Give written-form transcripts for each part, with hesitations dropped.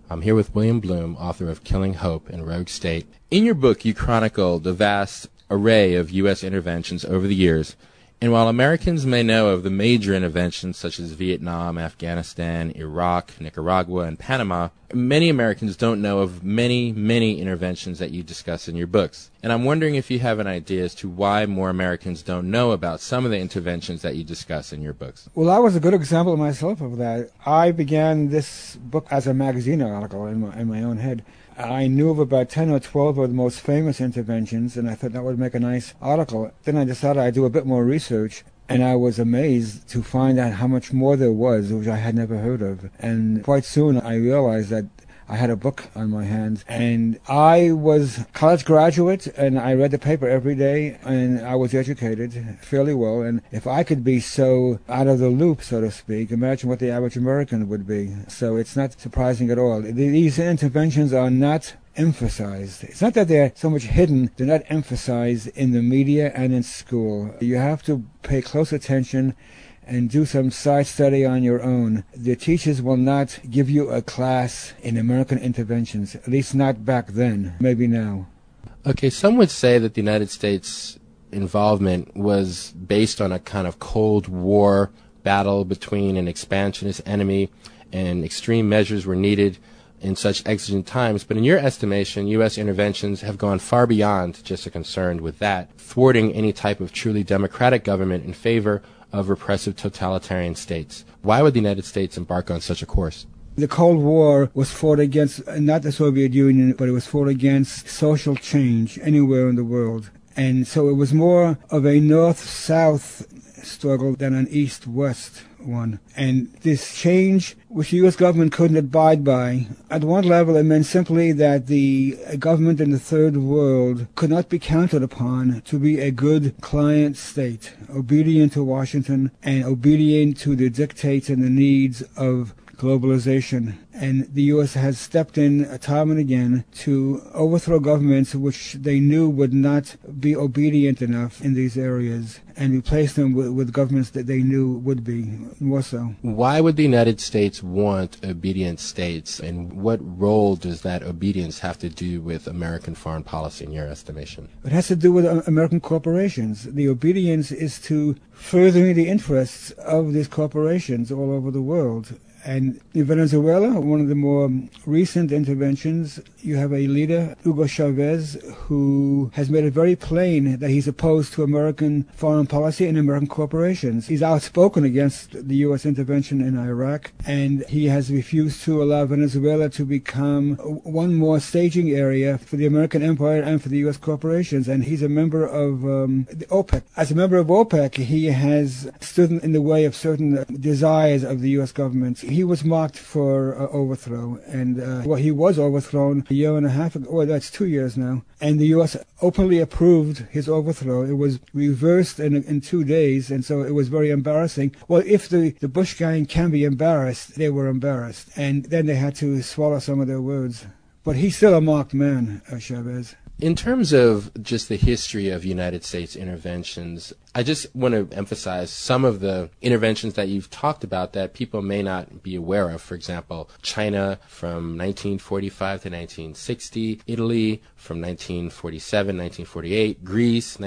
I'm here with William Bloom, author of Killing Hope and Rogue State. In your book, you chronicle the vast array of U.S. interventions over the years, and while Americans may know of the major interventions such as Vietnam, Afghanistan, Iraq, Nicaragua, and Panama, many Americans don't know of many, many interventions that you discuss in your books. And I'm wondering if you have an idea as to why more Americans don't know about some of the interventions that you discuss in your books. Well, I was a good example myself of that. I began this book as a magazine article in my own head. I knew of about 10 or 12 of the most famous interventions, and I thought that would make a nice article. Then I decided I'd do a bit more research, and I was amazed to find out how much more there was, which I had never heard of. And quite soon I realized that I had a book on my hands, and I was a college graduate, and I read the paper every day, and I was educated fairly well, and if I could be so out of the loop, so to speak, imagine what the average American would be. So it's not surprising at all. These interventions are not emphasized. It's not that they're so much hidden, they're not emphasized in the media and in school. You have to pay close attention and do some side study on your own. The teachers will not give you a class in American interventions, at least not back then, maybe now. Okay, some would say that the United States involvement was based on a kind of Cold War battle between an expansionist enemy, and extreme measures were needed in such exigent times. But in your estimation, U.S. interventions have gone far beyond just a concern with that, thwarting any type of truly democratic government in favor of repressive totalitarian states. Why would the United States embark on such a course? The Cold War was fought against, not the Soviet Union, but it was fought against social change anywhere in the world. And so it was more of a north-south struggle than an east-west one. And this change, which the U.S. government couldn't abide by, at one level it meant simply that the government in the third world could not be counted upon to be a good client state, obedient to Washington and obedient to the dictates and the needs of globalization. And the U.S. has stepped in time and again to overthrow governments which they knew would not be obedient enough in these areas, and replace them with governments that they knew would be more so. Why would the United States want obedient states, and what role does that obedience have to do with American foreign policy in your estimation? It has to do with American corporations. The obedience is to furthering the interests of these corporations all over the world. And in Venezuela, one of the more recent interventions, you have a leader, Hugo Chavez, who has made it very plain that he's opposed to American foreign policy and American corporations. He's outspoken against the U.S. intervention in Iraq, and he has refused to allow Venezuela to become one more staging area for the American empire and for the U.S. corporations. And he's a member of the OPEC. As a member of OPEC, he has stood in the way of certain desires of the U.S. government. He was marked for overthrow, and he was overthrown a year and a half ago. Well, that's 2 years now. And the U.S. openly approved his overthrow. It was reversed in 2 days, and so it was very embarrassing. Well, if the Bush gang can be embarrassed, they were embarrassed. And then they had to swallow some of their words. But he's still a marked man, Chavez. In terms of just the history of United States interventions, I just want to emphasize some of the interventions that you've talked about that people may not be aware of. For example, China from 1945 to 1960, Italy from 1947, 1948, Greece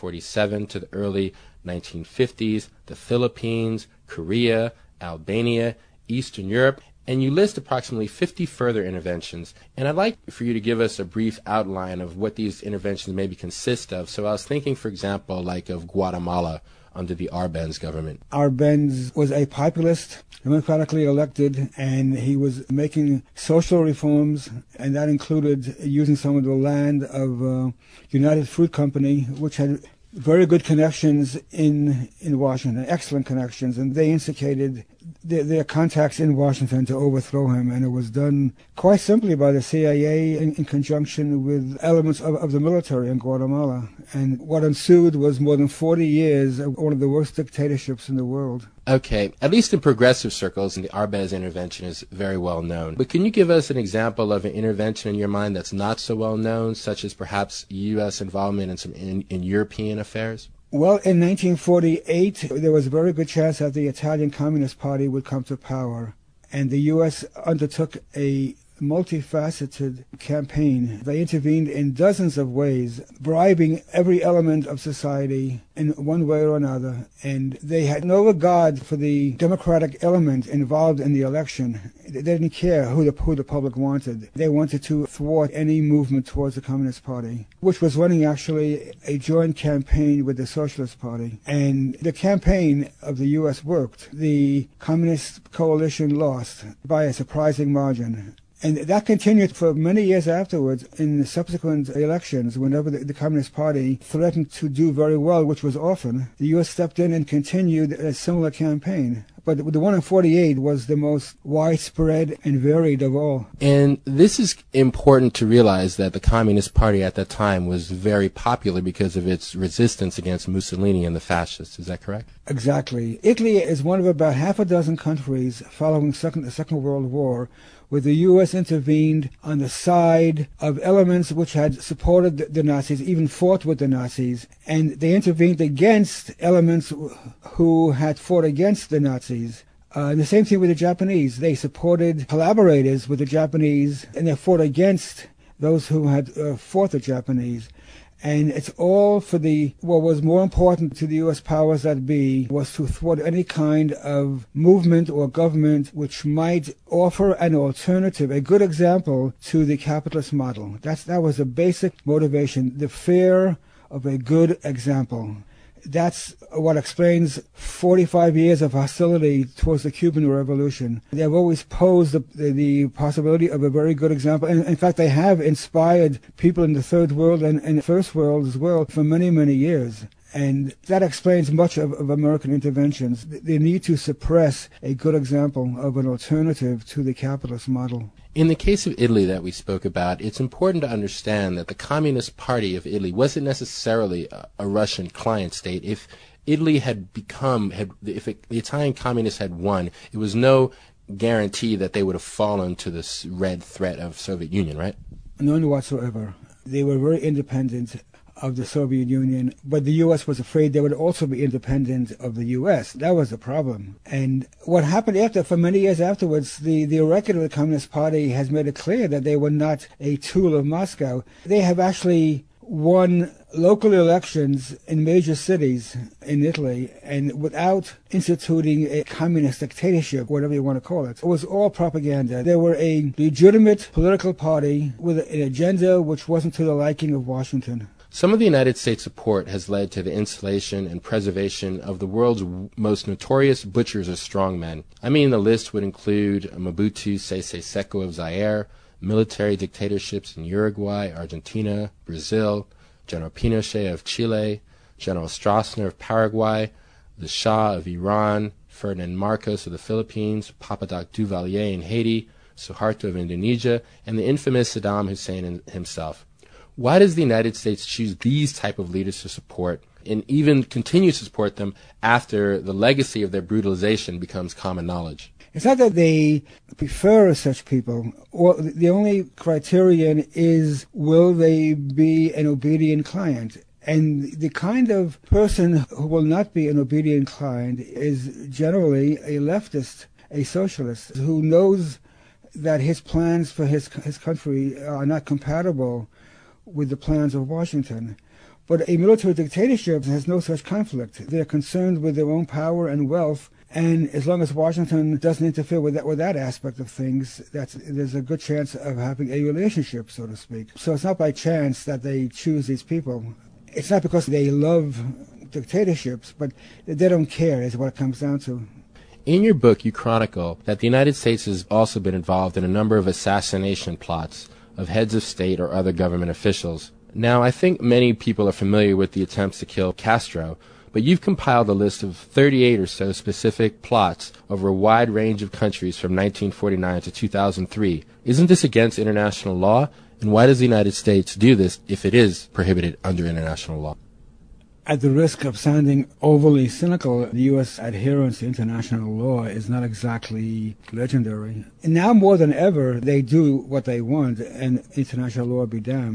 1947 to the early 1950s, the Philippines, Korea, Albania, Eastern Europe, and you list approximately 50 further interventions. And I'd like for you to give us a brief outline of what these interventions maybe consist of. So I was thinking, for example, like of Guatemala under the Arbenz government. Arbenz was a populist, democratically elected, and he was making social reforms, and that included using some of the land of United Fruit Company, which had very good connections in Washington, excellent connections, and they instigated their contacts in Washington to overthrow him, and it was done quite simply by the CIA in conjunction with elements of the military in Guatemala. And what ensued was more than 40 years of one of the worst dictatorships in the world. Okay, at least in progressive circles, the Arbenz intervention is very well known. But can you give us an example of an intervention in your mind that's not so well known, such as perhaps U.S. involvement in some in European affairs? Well, in 1948, there was a very good chance that the Italian Communist Party would come to power, and the U.S. undertook a multifaceted campaign. They intervened in dozens of ways, bribing every element of society in one way or another, and they had no regard for the democratic element involved in the election. They didn't care who the public wanted. They wanted to thwart any movement towards the Communist Party, which was running actually a joint campaign with the Socialist Party. And the campaign of the U.S. worked. The Communist coalition lost by a surprising margin. And that continued for many years afterwards in the subsequent elections. Whenever the Communist Party threatened to do very well, which was often, the U.S. stepped in and continued a similar campaign. But the one in 48 was the most widespread and varied of all. And this is important to realize that the Communist Party at that time was very popular because of its resistance against Mussolini and the fascists. Is that correct? Exactly. Italy is one of about half a dozen countries following the Second World War where the U.S. intervened on the side of elements which had supported the Nazis, even fought with the Nazis, and they intervened against elements who had fought against the Nazis. And the same thing with the Japanese. They supported collaborators with the Japanese, and they fought against those who had fought the Japanese. And it's all for what was more important to the U.S. powers that be was to thwart any kind of movement or government which might offer an alternative, a good example to the capitalist model. That was a basic motivation, the fear of a good example. That's what explains 45 years of hostility towards the Cuban Revolution. They have always posed the possibility of a very good example. And in fact, they have inspired people in the Third World and the First World as well for many, many years. And that explains much of American interventions, the need to suppress a good example of an alternative to the capitalist model. In the case of Italy that we spoke about, it's important to understand that the Communist Party of Italy wasn't necessarily a Russian client state. If Italy had if the Italian communists had won, it was no guarantee that they would have fallen to this red threat of Soviet Union, right? None whatsoever. They were very independent of the Soviet Union, but the U.S. was afraid they would also be independent of the U.S. That was the problem. And what happened for many years afterwards, the record of the Communist Party has made it clear that they were not a tool of Moscow. They have actually won local elections in major cities in Italy, and without instituting a communist dictatorship, whatever you want to call it. It was all propaganda. They were a legitimate political party with an agenda which wasn't to the liking of Washington. Some of the United States support has led to the installation and preservation of the world's most notorious butchers of strongmen. I mean, the list would include Mobutu Sese Seko of Zaire, military dictatorships in Uruguay, Argentina, Brazil, General Pinochet of Chile, General Stroessner of Paraguay, the Shah of Iran, Ferdinand Marcos of the Philippines, Papa Doc Duvalier in Haiti, Suharto of Indonesia, and the infamous Saddam Hussein himself. Why does the United States choose these type of leaders to support and even continue to support them after the legacy of their brutalization becomes common knowledge? It's not that they prefer such people. The only criterion is, will they be an obedient client? And the kind of person who will not be an obedient client is generally a leftist, a socialist, who knows that his plans for his country are not compatible with the plans of Washington. But a military dictatorship has no such conflict. They're concerned with their own power and wealth, and as long as Washington doesn't interfere with that aspect of things, there's a good chance of having a relationship, so to speak. So it's not by chance that they choose these people. It's not because they love dictatorships, but they don't care is what it comes down to. In your book, you chronicle that the United States has also been involved in a number of assassination plots of heads of state or other government officials. Now, I think many people are familiar with the attempts to kill Castro, but you've compiled a list of 38 or so specific plots over a wide range of countries from 1949 to 2003. Isn't this against international law? And why does the United States do this if it is prohibited under international law? At the risk of sounding overly cynical, the U.S. adherence to international law is not exactly legendary. And now more than ever, they do what they want, and international law be damned.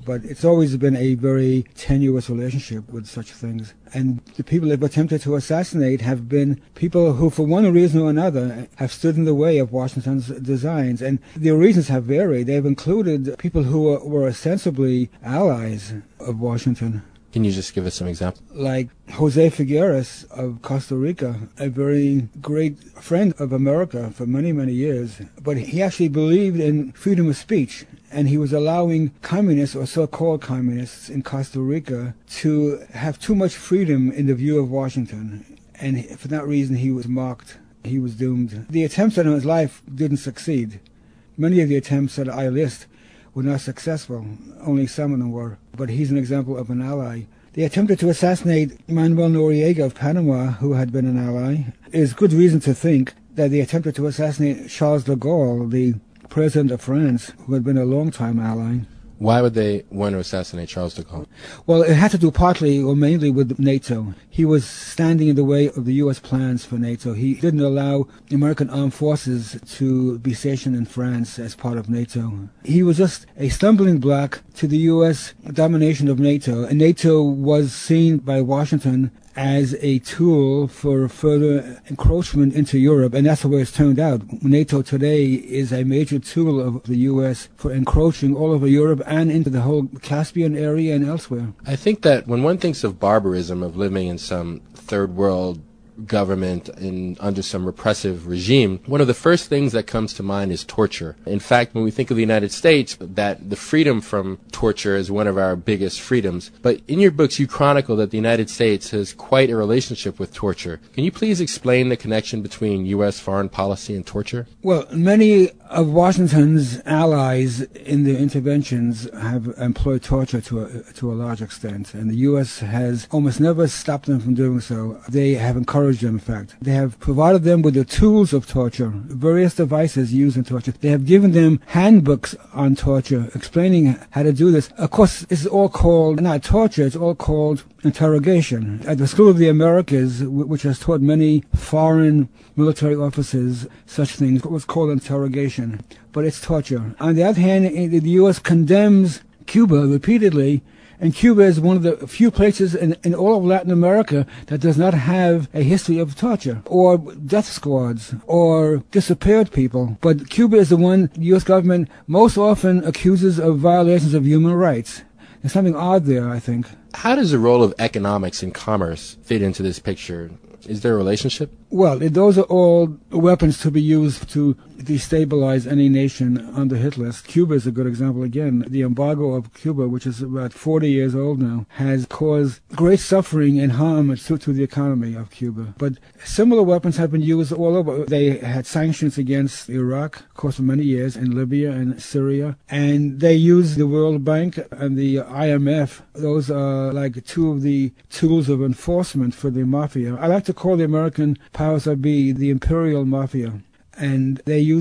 but it's always been a very tenuous relationship with such things. And the people they've attempted to assassinate have been people who, for one reason or another, have stood in the way of Washington's designs. And their reasons have varied. They've included people who were ostensibly allies of Washington. Can you just give us some examples? Like Jose Figueres of Costa Rica, a very great friend of America for many, many years. But he actually believed in freedom of speech, and he was allowing communists or so-called communists in Costa Rica to have too much freedom in the view of Washington. And for that reason, he was mocked. He was doomed. The attempts on his life didn't succeed. Many of the attempts that I list were not successful. Only some of them were. But he's an example of an ally. They attempted to assassinate Manuel Noriega of Panama, who had been an ally. There's good reason to think that they attempted to assassinate Charles de Gaulle, the president of France, who had been a long-time ally. Why would they want to assassinate Charles de Gaulle? Well, it had to do partly or mainly with NATO. He was standing in the way of the U.S. plans for NATO. He didn't allow American armed forces to be stationed in France as part of NATO. He was just a stumbling block to the U.S. domination of NATO, and NATO was seen by Washington as a tool for further encroachment into Europe, and that's the way it's turned out. NATO today is a major tool of the U.S. for encroaching all over Europe and into the whole Caspian area and elsewhere. I think that when one thinks of barbarism, of living in some third world government under some repressive regime, one of the first things that comes to mind is torture. In fact, when we think of the United States, that the freedom from torture is one of our biggest freedoms. But in your books, you chronicle that the United States has quite a relationship with torture. Can you please explain the connection between U.S. foreign policy and torture? Well, many of Washington's allies in their interventions have employed torture to a large extent, and the U.S. has almost never stopped them from doing so. They have encouraged them, in fact. They have provided them with the tools of torture, various devices used in torture. They have given them handbooks on torture, explaining how to do this. Of course, it's all called, not torture, it's all called interrogation. At the School of the Americas, which has taught many foreign military officers such things, it was called interrogation, but it's torture. On the other hand, the U.S. condemns Cuba repeatedly, and Cuba is one of the few places in all of Latin America that does not have a history of torture or death squads or disappeared people. But Cuba is the one the U.S. government most often accuses of violations of human rights. There's something odd there, I think. How does the role of economics and commerce fit into this picture? Is there a relationship? Well, those are all weapons to be used to destabilize any nation on the hit list. Cuba is a good example again. The embargo of Cuba, which is about 40 years old now, has caused great suffering and harm to the economy of Cuba. But similar weapons have been used all over. They had sanctions against Iraq, of course, for many years, and Libya and Syria. And they used the World Bank and the IMF. Those are like two of the tools of enforcement for the mafia. I like to call the American powers that be the imperial mafia. And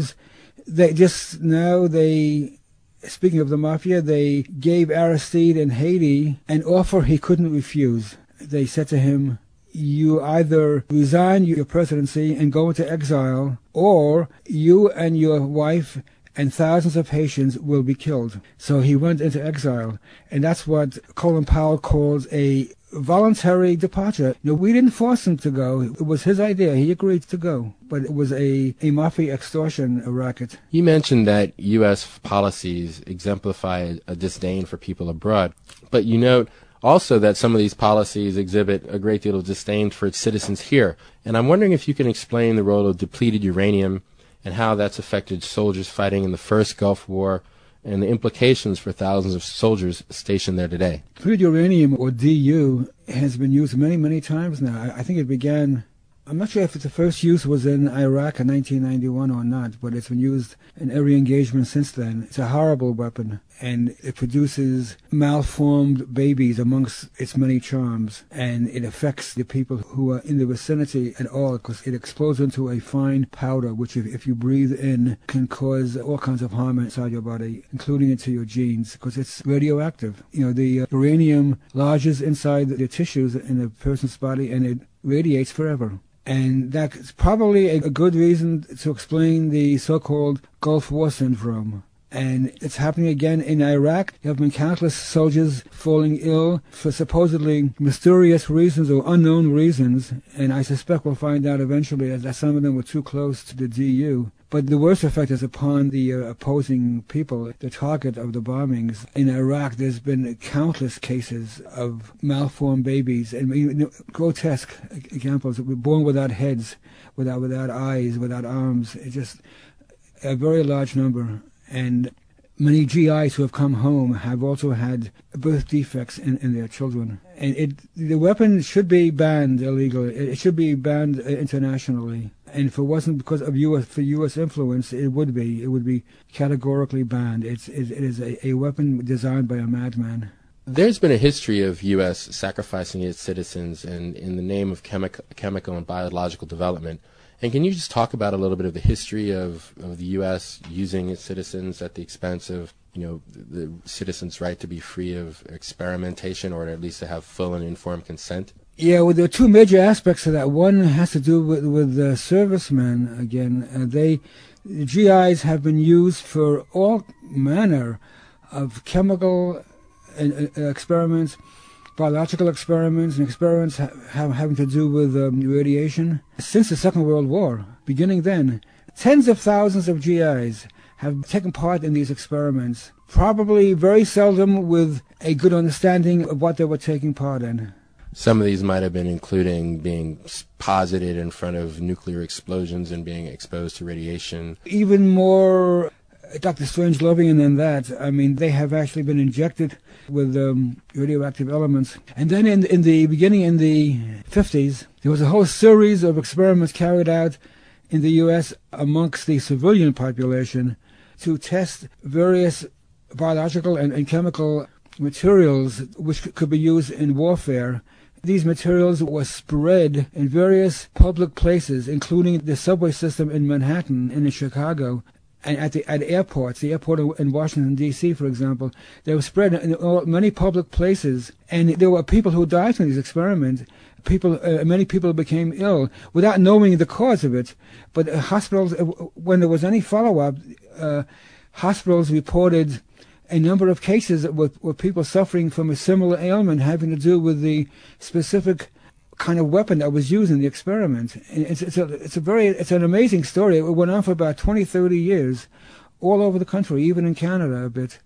speaking of the mafia, they gave Aristide in Haiti an offer he couldn't refuse. They said to him, you either resign your presidency and go into exile, or you and your wife and thousands of Haitians will be killed. So he went into exile, and that's what Colin Powell calls a voluntary departure. No, we didn't force him to go. It was his idea. He agreed to go. But it was a mafia extortion racket. You mentioned that U.S. policies exemplify a disdain for people abroad. But you note also that some of these policies exhibit a great deal of disdain for its citizens here. And I'm wondering if you can explain the role of depleted uranium and how that's affected soldiers fighting in the first Gulf War and the implications for thousands of soldiers stationed there today. Depleted uranium, or DU, has been used many, many times now. I think it began, I'm not sure if the first use was in Iraq in 1991 or not, but it's been used in every engagement since then. It's a horrible weapon, and it produces malformed babies amongst its many charms, and it affects the people who are in the vicinity at all, because it explodes into a fine powder, which if you breathe in can cause all kinds of harm inside your body, including into your genes, because it's radioactive. You know, the uranium lodges inside the tissues in a person's body, and it radiates forever. And that's probably a good reason to explain the so-called Gulf War syndrome. And it's happening again in Iraq. There have been countless soldiers falling ill for supposedly mysterious reasons or unknown reasons. And I suspect we'll find out eventually that some of them were too close to the DU. But the worst effect is upon the opposing people, the target of the bombings. In Iraq, there's been countless cases of malformed babies and grotesque examples, born without heads, without eyes, without arms. It's just a very large number. And many GIs who have come home have also had birth defects in their children. And the weapon should be banned illegally. It should be banned internationally. And if it wasn't because of U.S. influence, it would be categorically banned. It is a weapon designed by a madman. There's been a history of U.S. sacrificing its citizens in the name of chemical and biological development. And can you just talk about a little bit of the history of the U.S. using its citizens at the expense of, the citizens' right to be free of experimentation, or at least to have full and informed consent? Yeah, well, there are two major aspects to that. One has to do with servicemen. Again, the GIs have been used for all manner of chemical experiments, biological experiments, and experiments having to do with radiation. Since the Second World War, beginning then, tens of thousands of GIs have taken part in these experiments, probably very seldom with a good understanding of what they were taking part in. Some of these might have been including being posited in front of nuclear explosions and being exposed to radiation. Even more Dr. Strangelovian than that. I mean, they have actually been injected with radioactive elements. And then in the beginning, in the 50s, there was a whole series of experiments carried out in the U.S. amongst the civilian population to test various biological and chemical materials which could be used in warfare. These materials were spread in various public places, including the subway system in Manhattan and in Chicago, and at airports, the airport in Washington, D.C., for example. They were spread in many public places, and there were people who died from these experiments. Many people became ill without knowing the cause of it. But hospitals, when there was any follow-up, hospitals reported a number of cases with people suffering from a similar ailment having to do with the specific kind of weapon that was used in the experiment. It's an amazing story. It went on for about 20, 30 years, all over the country, even in Canada a bit.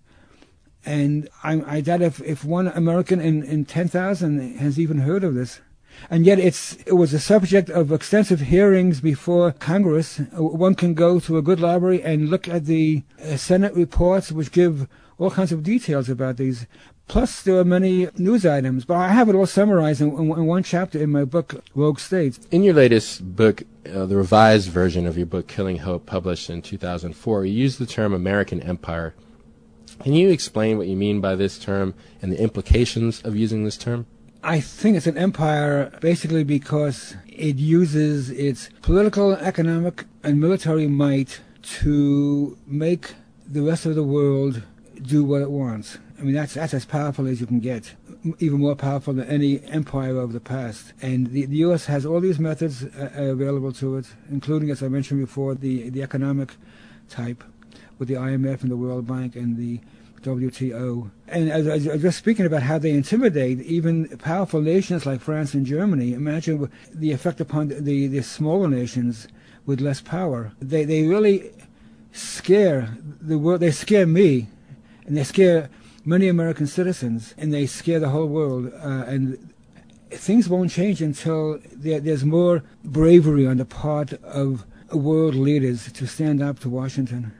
And I doubt if one American in 10,000 has even heard of this. And yet it was a subject of extensive hearings before Congress. One can go to a good library and look at the Senate reports, which give all kinds of details about these. Plus, there are many news items, but I have it all summarized in one chapter in my book, Rogue States. In your latest book, the revised version of your book, Killing Hope, published in 2004, you use the term American Empire. Can you explain what you mean by this term and the implications of using this term? I think it's an empire basically because it uses its political, economic, and military might to make the rest of the world do what it wants. I mean, that's as powerful as you can get, even more powerful than any empire of the past. And the U.S. has all these methods available to it, including, as I mentioned before, the economic type with the IMF and the World Bank and the WTO. And as I was just speaking about how they intimidate even powerful nations like France and Germany, imagine the effect upon the smaller nations with less power. They really scare the world. They scare me, and they scare many American citizens, and they scare the whole world. And things won't change until there's more bravery on the part of world leaders to stand up to Washington.